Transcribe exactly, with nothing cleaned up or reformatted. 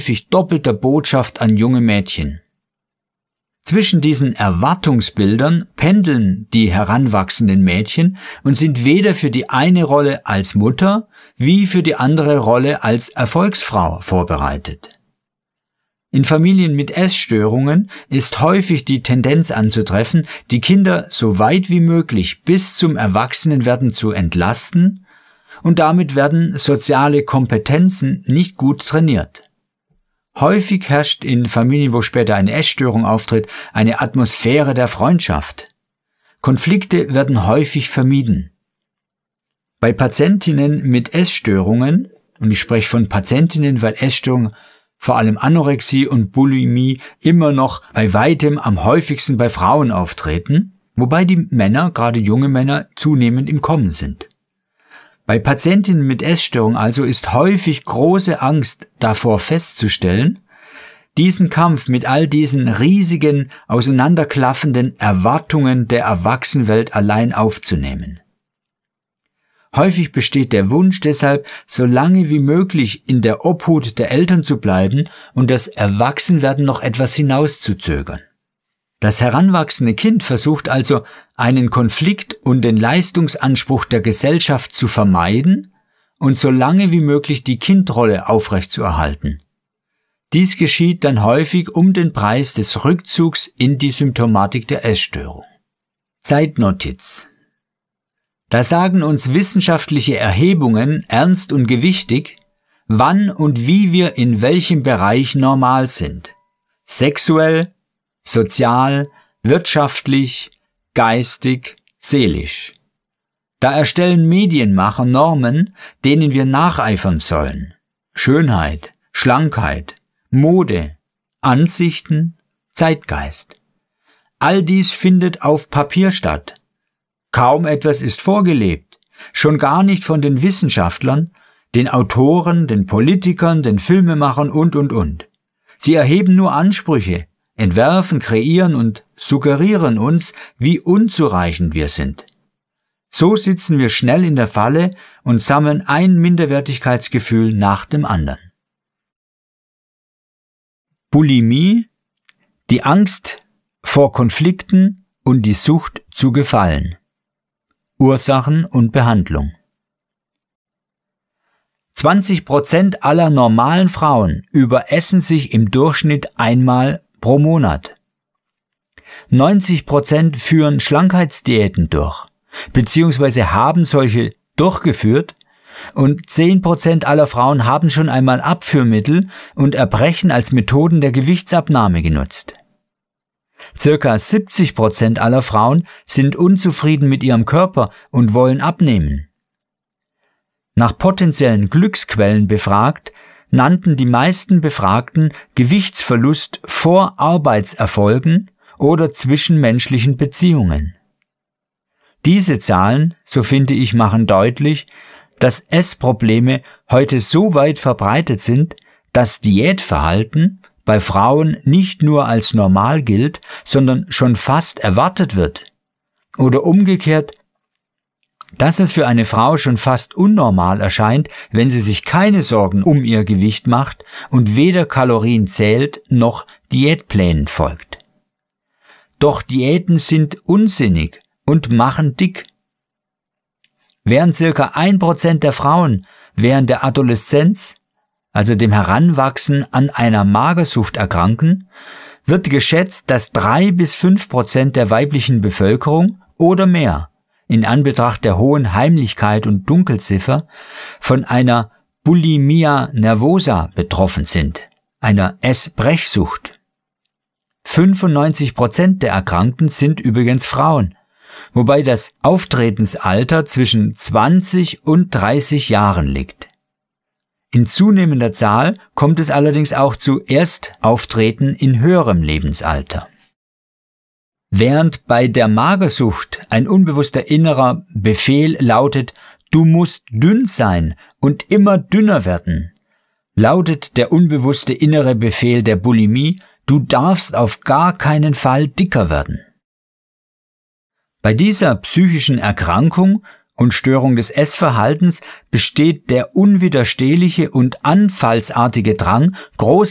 häufig doppelter Botschaft an junge Mädchen. Zwischen diesen Erwartungsbildern pendeln die heranwachsenden Mädchen und sind weder für die eine Rolle als Mutter wie für die andere Rolle als Erfolgsfrau vorbereitet. In Familien mit Essstörungen ist häufig die Tendenz anzutreffen, die Kinder so weit wie möglich bis zum Erwachsenenwerden zu entlasten, und damit werden soziale Kompetenzen nicht gut trainiert. Häufig herrscht in Familien, wo später eine Essstörung auftritt, eine Atmosphäre der Freundschaft. Konflikte werden häufig vermieden. Bei Patientinnen mit Essstörungen, und ich spreche von Patientinnen, weil Essstörungen, vor allem Anorexie und Bulimie, immer noch bei weitem am häufigsten bei Frauen auftreten, wobei die Männer, gerade junge Männer, zunehmend im Kommen sind. Bei Patientinnen mit Essstörung also ist häufig große Angst davor festzustellen, diesen Kampf mit all diesen riesigen, auseinanderklaffenden Erwartungen der Erwachsenenwelt allein aufzunehmen. Häufig besteht der Wunsch deshalb, so lange wie möglich in der Obhut der Eltern zu bleiben und das Erwachsenwerden noch etwas hinauszuzögern. Das heranwachsende Kind versucht also, einen Konflikt und den Leistungsanspruch der Gesellschaft zu vermeiden und so lange wie möglich die Kindrolle aufrechtzuerhalten. Dies geschieht dann häufig um den Preis des Rückzugs in die Symptomatik der Essstörung. Zeitnotiz: Da sagen uns wissenschaftliche Erhebungen ernst und gewichtig, wann und wie wir in welchem Bereich normal sind. Sexuell, sozial, wirtschaftlich, geistig, seelisch. Da erstellen Medienmacher Normen, denen wir nacheifern sollen. Schönheit, Schlankheit, Mode, Ansichten, Zeitgeist. All dies findet auf Papier statt. Kaum etwas ist vorgelebt, schon gar nicht von den Wissenschaftlern, den Autoren, den Politikern, den Filmemachern und, und, und. Sie erheben nur Ansprüche, entwerfen, kreieren und suggerieren uns, wie unzureichend wir sind. So sitzen wir schnell in der Falle und sammeln ein Minderwertigkeitsgefühl nach dem anderen. Bulimie, die Angst vor Konflikten und die Sucht zu gefallen. Ursachen und Behandlung. zwanzig Prozent aller normalen Frauen überessen sich im Durchschnitt einmal pro Monat. neunzig Prozent führen Schlankheitsdiäten durch, beziehungsweise haben solche durchgeführt, und zehn Prozent aller Frauen haben schon einmal Abführmittel und Erbrechen als Methoden der Gewichtsabnahme genutzt. Circa siebzig Prozent aller Frauen sind unzufrieden mit ihrem Körper und wollen abnehmen. Nach potenziellen Glücksquellen befragt, nannten die meisten Befragten Gewichtsverlust vor Arbeitserfolgen oder zwischenmenschlichen Beziehungen. Diese Zahlen, so finde ich, machen deutlich, dass Essprobleme heute so weit verbreitet sind, dass Diätverhalten bei Frauen nicht nur als normal gilt, sondern schon fast erwartet wird. Oder umgekehrt, dass es für eine Frau schon fast unnormal erscheint, wenn sie sich keine Sorgen um ihr Gewicht macht und weder Kalorien zählt noch Diätplänen folgt. Doch Diäten sind unsinnig und machen dick. Während circa ein Prozent der Frauen während der Adoleszenz, also dem Heranwachsen, an einer Magersucht erkranken, wird geschätzt, dass drei bis fünf Prozent der weiblichen Bevölkerung oder mehr in Anbetracht der hohen Heimlichkeit und Dunkelziffer von einer Bulimia nervosa betroffen sind, einer Essbrechsucht. fünfundneunzig Prozent der Erkrankten sind übrigens Frauen, wobei das Auftretensalter zwischen zwanzig und dreißig Jahren liegt. In zunehmender Zahl kommt es allerdings auch zu Erstauftreten in höherem Lebensalter. Während bei der Magersucht ein unbewusster innerer Befehl lautet, du musst dünn sein und immer dünner werden, lautet der unbewusste innere Befehl der Bulimie, du darfst auf gar keinen Fall dicker werden. Bei dieser psychischen Erkrankung und Störung des Essverhaltens besteht der unwiderstehliche und anfallsartige Drang, große